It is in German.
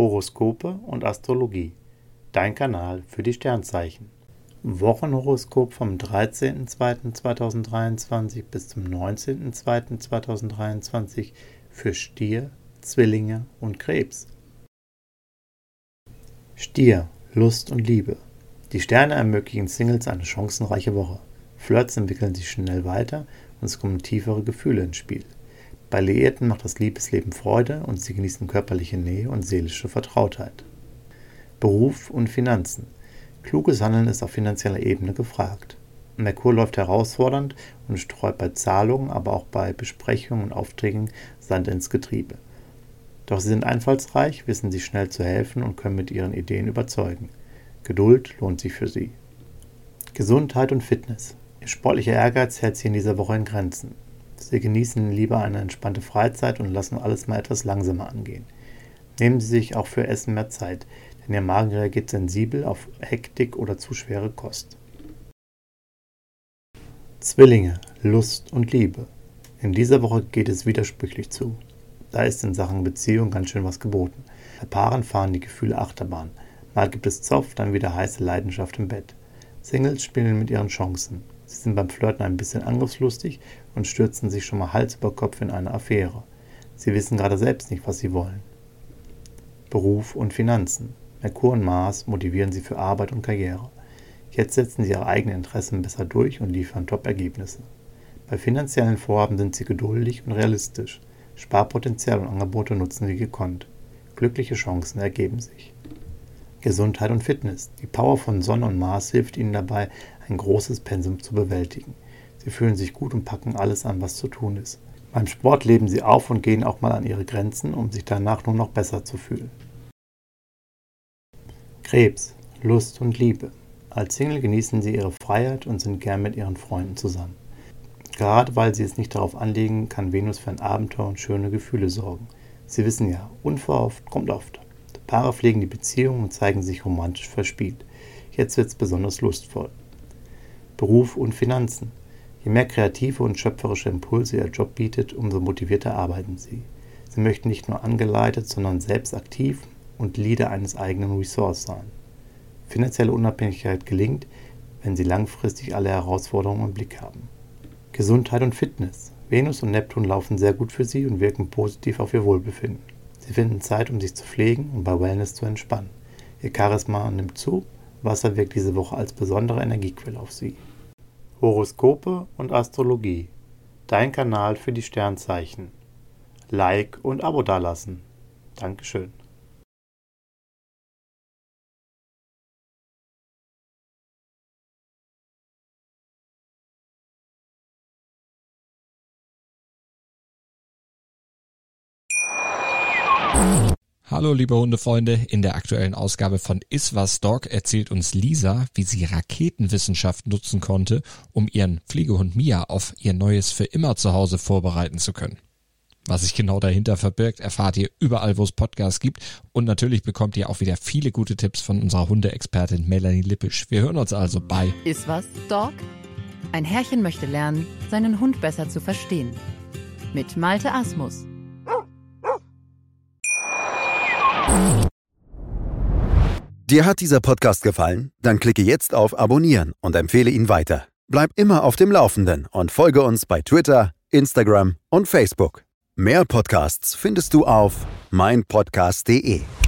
Horoskope und Astrologie. Dein Kanal für die Sternzeichen. Wochenhoroskop vom 13.02.2023 bis zum 19.02.2023 für Stier, Zwillinge und Krebs. Stier, Lust und Liebe. Die Sterne ermöglichen Singles eine chancenreiche Woche. Flirts entwickeln sich schnell weiter und es kommen tiefere Gefühle ins Spiel. Bei Liierten macht das Liebesleben Freude und sie genießen körperliche Nähe und seelische Vertrautheit. Beruf und Finanzen. Kluges Handeln ist auf finanzieller Ebene gefragt. Merkur läuft herausfordernd und streut bei Zahlungen, aber auch bei Besprechungen und Aufträgen Sand ins Getriebe. Doch sie sind einfallsreich, wissen sich schnell zu helfen und können mit ihren Ideen überzeugen. Geduld lohnt sich für sie. Gesundheit und Fitness. Ihr sportlicher Ehrgeiz hält sie in dieser Woche in Grenzen. Sie genießen lieber eine entspannte Freizeit und lassen alles mal etwas langsamer angehen. Nehmen Sie sich auch für Essen mehr Zeit, denn Ihr Magen reagiert sensibel auf Hektik oder zu schwere Kost. Zwillinge, Lust und Liebe. In dieser Woche geht es widersprüchlich zu. Da ist in Sachen Beziehung ganz schön was geboten. Bei Paaren fahren die Gefühle Achterbahn. Mal gibt es Zoff, dann wieder heiße Leidenschaft im Bett. Singles spielen mit ihren Chancen. Sie sind beim Flirten ein bisschen angriffslustig und stürzen sich schon mal Hals über Kopf in eine Affäre. Sie wissen gerade selbst nicht, was sie wollen. Beruf und Finanzen. Merkur und Mars motivieren sie für Arbeit und Karriere. Jetzt setzen sie ihre eigenen Interessen besser durch und liefern Top-Ergebnisse. Bei finanziellen Vorhaben sind sie geduldig und realistisch. Sparpotenzial und Angebote nutzen sie gekonnt. Glückliche Chancen ergeben sich. Gesundheit und Fitness. Die Power von Sonne und Mars hilft ihnen dabei, ein großes Pensum zu bewältigen. Sie fühlen sich gut und packen alles an, was zu tun ist. Beim Sport leben sie auf und gehen auch mal an ihre Grenzen, um sich danach nur noch besser zu fühlen. Krebs, Lust und Liebe. Als Single genießen sie ihre Freiheit und sind gern mit ihren Freunden zusammen. Gerade weil sie es nicht darauf anlegen, kann Venus für ein Abenteuer und schöne Gefühle sorgen. Sie wissen ja, unverhofft kommt oft. Paare pflegen die Beziehung und zeigen sich romantisch verspielt. Jetzt wird es besonders lustvoll. Beruf und Finanzen. Je mehr kreative und schöpferische Impulse ihr Job bietet, umso motivierter arbeiten sie. Sie möchten nicht nur angeleitet, sondern selbst aktiv und Leader eines eigenen Ressorts sein. Finanzielle Unabhängigkeit gelingt, wenn sie langfristig alle Herausforderungen im Blick haben. Gesundheit und Fitness. Venus und Neptun laufen sehr gut für sie und wirken positiv auf ihr Wohlbefinden. Sie finden Zeit, um sich zu pflegen und bei Wellness zu entspannen. Ihr Charisma nimmt zu, Wasser wirkt diese Woche als besondere Energiequelle auf sie. Horoskope und Astrologie. Dein Kanal für die Sternzeichen. Like und Abo dalassen. Dankeschön. Hallo liebe Hundefreunde, in der aktuellen Ausgabe von Iswas Dog erzählt uns Lisa, wie sie Raketenwissenschaft nutzen konnte, um ihren Pflegehund Mia auf ihr neues für immer Zuhause vorbereiten zu können. Was sich genau dahinter verbirgt, erfahrt ihr überall, wo es Podcasts gibt, und natürlich bekommt ihr auch wieder viele gute Tipps von unserer Hundeexpertin Melanie Lippisch. Wir hören uns also bei Iswas Dog? Ein Herrchen möchte lernen, seinen Hund besser zu verstehen. Mit Malte Asmus. Dir hat dieser Podcast gefallen? Dann klicke jetzt auf Abonnieren und empfehle ihn weiter. Bleib immer auf dem Laufenden und folge uns bei Twitter, Instagram und Facebook. Mehr Podcasts findest du auf meinpodcast.de.